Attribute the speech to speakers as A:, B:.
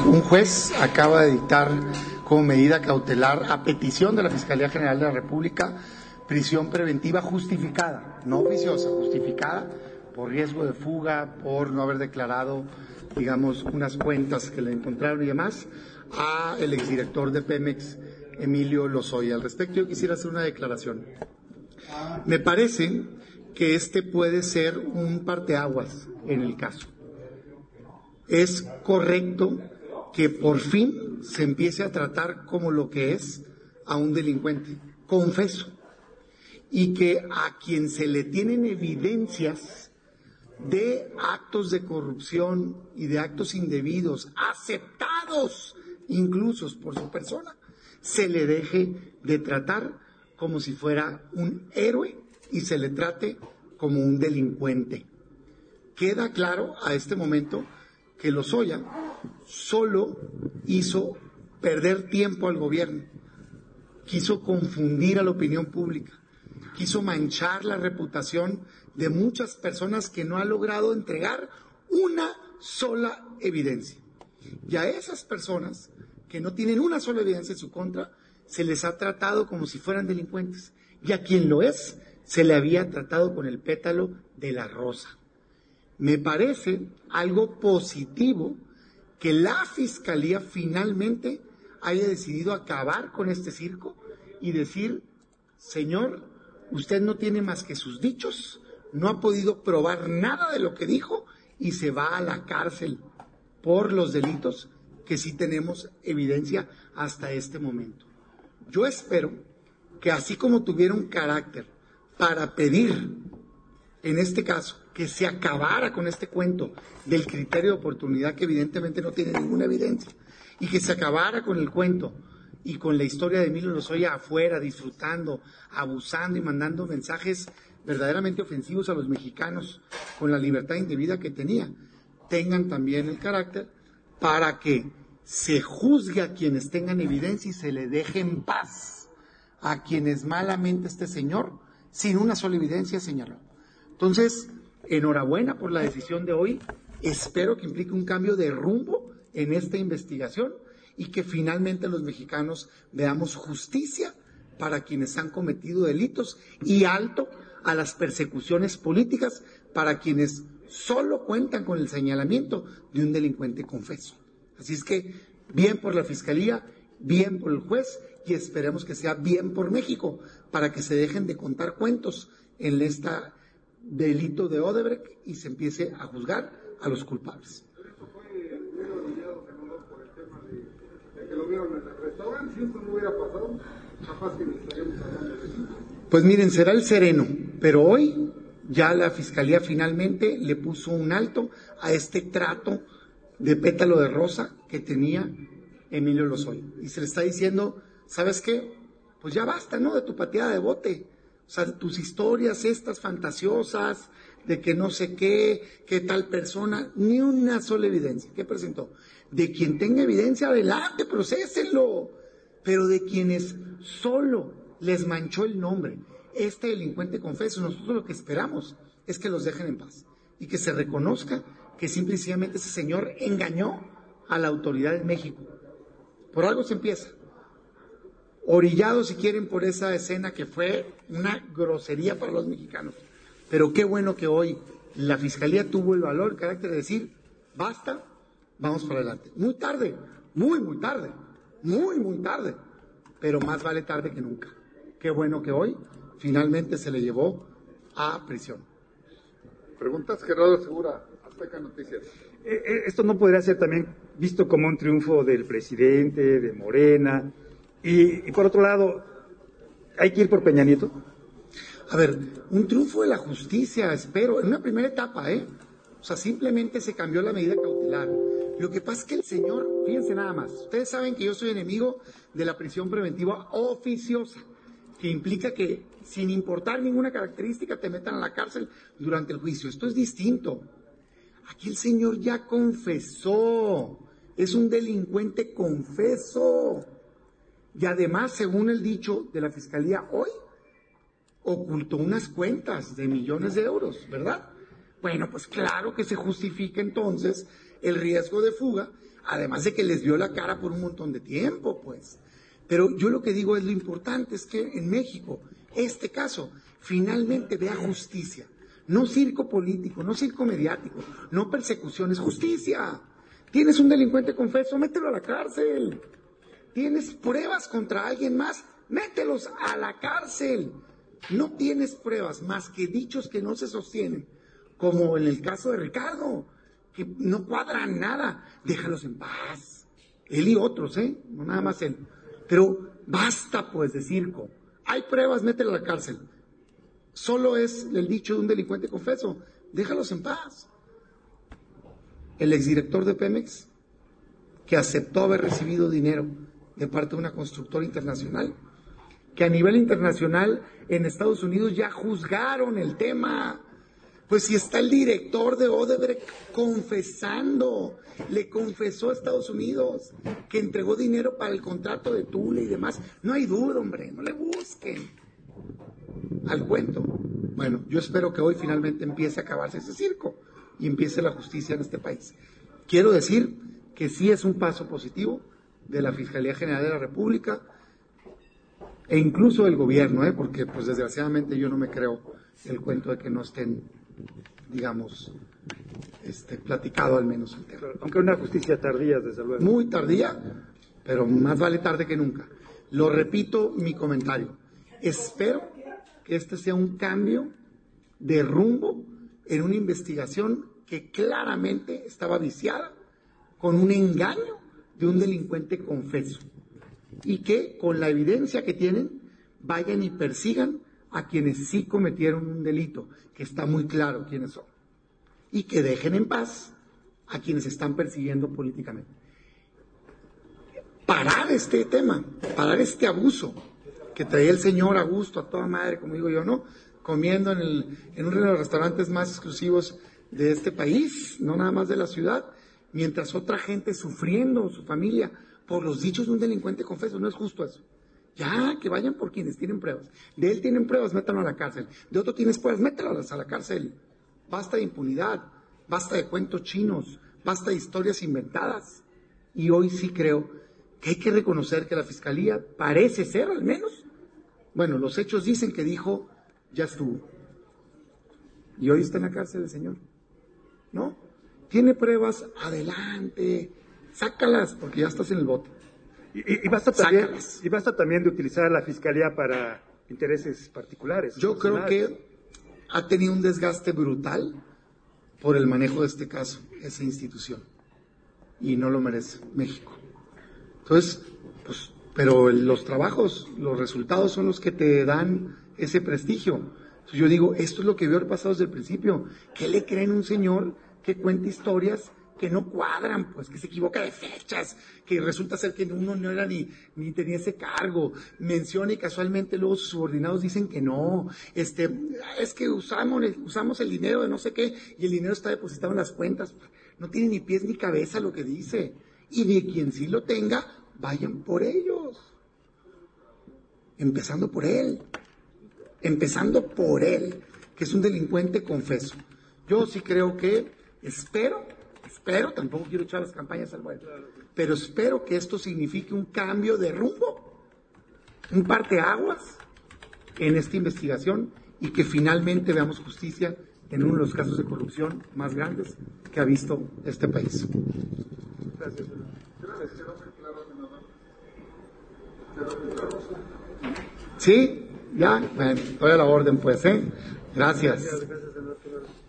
A: Un juez acaba de dictar como medida cautelar, a petición de la Fiscalía General de la República, prisión preventiva justificada, no oficiosa, justificada por riesgo de fuga, por no haber declarado, digamos, unas cuentas que le encontraron y demás, a el exdirector de Pemex, Emilio Lozoya. Al respecto, yo quisiera hacer una declaración. Me parece que este puede ser un parteaguas en el caso. Es correcto que por fin se empiece a tratar como lo que es a un delincuente, confeso, y que a quien se le tienen evidencias de actos de corrupción y de actos indebidos, aceptados incluso por su persona, se le deje de tratar como si fuera un héroe y se le trate como un delincuente. Queda claro a este momento que Lozoya solo hizo perder tiempo al gobierno, quiso confundir a la opinión pública, quiso manchar la reputación de muchas personas que no ha logrado entregar una sola evidencia. Y a esas personas que no tienen una sola evidencia en su contra, se les ha tratado como si fueran delincuentes. Y a quien lo es, se le había tratado con el pétalo de la rosa. Me parece algo positivo que la Fiscalía finalmente haya decidido acabar con este circo y decir, señor, usted no tiene más que sus dichos, no ha podido probar nada de lo que dijo y se va a la cárcel por los delitos que sí tenemos evidencia hasta este momento. Yo espero que así como tuvieron carácter para pedir, en este caso, que se acabara con este cuento del criterio de oportunidad que evidentemente no tiene ninguna evidencia, y que se acabara con el cuento y con la historia de Emilio Lozoya afuera, disfrutando, abusando y mandando mensajes verdaderamente ofensivos a los mexicanos con la libertad indebida que tenía, tengan también el carácter para que se juzgue a quienes tengan evidencia y se le deje en paz a quienes malamente este señor, sin una sola evidencia, señaló. Entonces, enhorabuena por la decisión de hoy. Espero que implique un cambio de rumbo en esta investigación y que finalmente los mexicanos veamos justicia para quienes han cometido delitos y alto a las persecuciones políticas para quienes solo cuentan con el señalamiento de un delincuente confeso. Así es que bien por la Fiscalía, bien por el juez y esperemos que sea bien por México para que se dejen de contar cuentos en esta delito de Odebrecht y se empiece a juzgar a los culpables.
B: Esto fue muy orillado, senador, por el tema de que lo vieron en el restaurante. Si esto no hubiera pasado, capaz que ni estaríamos hablando de eso.
A: Pues miren, será el sereno, pero hoy ya la Fiscalía finalmente le puso un alto a este trato de pétalo de rosa que tenía Emilio Lozoya. Y se le está diciendo, ¿sabes qué? Pues ya basta, ¿no? De tu pateada de bote. O sea, tus historias estas fantasiosas de que no sé qué tal persona, ni una sola evidencia. ¿Qué presentó? De quien tenga evidencia, adelante, procesenlo. Pero de quienes solo les manchó el nombre, este delincuente confeso, nosotros lo que esperamos es que los dejen en paz y que se reconozca que simple y sencillamente ese señor engañó a la autoridad de México. Por algo se empieza. Orillado, si quieren, por esa escena que fue una grosería para los mexicanos. Pero qué bueno que hoy la Fiscalía tuvo el valor, el carácter de decir, basta, vamos para adelante. Muy tarde, muy tarde, muy tarde, pero más vale tarde que nunca. Qué bueno que hoy finalmente se le llevó a prisión.
B: Preguntas, Gerardo Segura, Azteca Noticias.
C: Esto no podría ser también visto como un triunfo del presidente, de Morena. Y por otro lado, ¿hay que ir por Peña Nieto?
A: A ver, un triunfo de la justicia, espero, en una primera etapa, O sea, simplemente se cambió la medida cautelar. Lo que pasa es que el señor, fíjense nada más, ustedes saben que yo soy enemigo de la prisión preventiva oficiosa, que implica que sin importar ninguna característica te metan a la cárcel durante el juicio. Esto es distinto. Aquí el señor ya confesó, es un delincuente confeso. Y además, según el dicho de la Fiscalía hoy, ocultó unas cuentas de millones de euros, ¿verdad? Bueno, pues claro que se justifica entonces el riesgo de fuga además de que les vio la cara por un montón de tiempo, pues. Pero yo lo que digo es, lo importante es que en México, este caso, finalmente vea justicia. No circo político, no circo mediático, no persecuciones, justicia. Tienes un delincuente confeso, mételo a la cárcel. Tienes pruebas contra alguien más, mételos a la cárcel. No tienes pruebas más que dichos que no se sostienen, como en el caso de Ricardo, que no cuadran nada. Déjalos en paz. Él y otros, no nada más él. Pero basta pues de circo. Hay pruebas, mételo a la cárcel. Solo es el dicho de un delincuente confeso. Déjalos en paz. El exdirector de Pemex, que aceptó haber recibido dinero de parte de una constructora internacional, que a nivel internacional en Estados Unidos ya juzgaron el tema. Pues si está el director de Odebrecht confesando, le confesó a Estados Unidos que entregó dinero para el contrato de Tule y demás. No hay duda, hombre, no le busquen al cuento. Bueno, yo espero que hoy finalmente empiece a acabarse ese circo y empiece la justicia en este país. Quiero decir que sí es un paso positivo de la Fiscalía General de la República e incluso del gobierno, porque pues desgraciadamente yo no me creo el cuento de que no estén, digamos, platicado al menos el tema.
C: Aunque una justicia tardía, desde luego.
A: Muy tardía, pero más vale tarde que nunca. Lo repito mi comentario. Espero que este sea un cambio de rumbo en una investigación que claramente estaba viciada con un engaño de un delincuente confeso y que con la evidencia que tienen vayan y persigan a quienes sí cometieron un delito, que está muy claro quiénes son, y que dejen en paz a quienes están persiguiendo políticamente. Parar este tema, parar este abuso que traía el señor a gusto, a toda madre, como digo yo, ¿no? Comiendo en uno de los restaurantes más exclusivos de este país, no nada más de la ciudad, mientras otra gente sufriendo, su familia, por los dichos de un delincuente confeso. No es justo eso. Ya, que vayan por quienes tienen pruebas. De él tienen pruebas, métanlo a la cárcel. De otro tienes pruebas, métalas a la cárcel. Basta de impunidad, basta de cuentos chinos, basta de historias inventadas. Y hoy sí creo que hay que reconocer que la Fiscalía parece ser, al menos, bueno, los hechos dicen que dijo, ya estuvo. Y hoy está en la cárcel el señor. ¿No? Tiene pruebas, adelante, sácalas, porque ya estás en el bote.
C: Y basta también de utilizar a la Fiscalía para intereses particulares.
A: Yo creo que ha tenido un desgaste brutal por el manejo de este caso, esa institución. Y no lo merece México. Entonces, pues, pero los trabajos, los resultados son los que te dan ese prestigio. Entonces yo digo, esto es lo que vio haber pasado desde el principio. ¿Qué le creen a un señor que cuenta historias que no cuadran, pues, que se equivoca de fechas, que resulta ser que uno no era ni tenía ese cargo, menciona y casualmente luego sus subordinados dicen que no, es que usamos el dinero de no sé qué, y el dinero está depositado en las cuentas? No tiene ni pies ni cabeza lo que dice, y de quien sí lo tenga, vayan por ellos, empezando por él, que es un delincuente confeso. Yo sí creo que, espero, tampoco quiero echar las campañas al vuelo, pero espero que esto signifique un cambio de rumbo, un parteaguas en esta investigación y que finalmente veamos justicia en uno de los casos de corrupción más grandes que ha visto este país.
C: Gracias.
A: Sí, ya, bueno, estoy a la orden pues, Gracias.
C: Gracias, senador.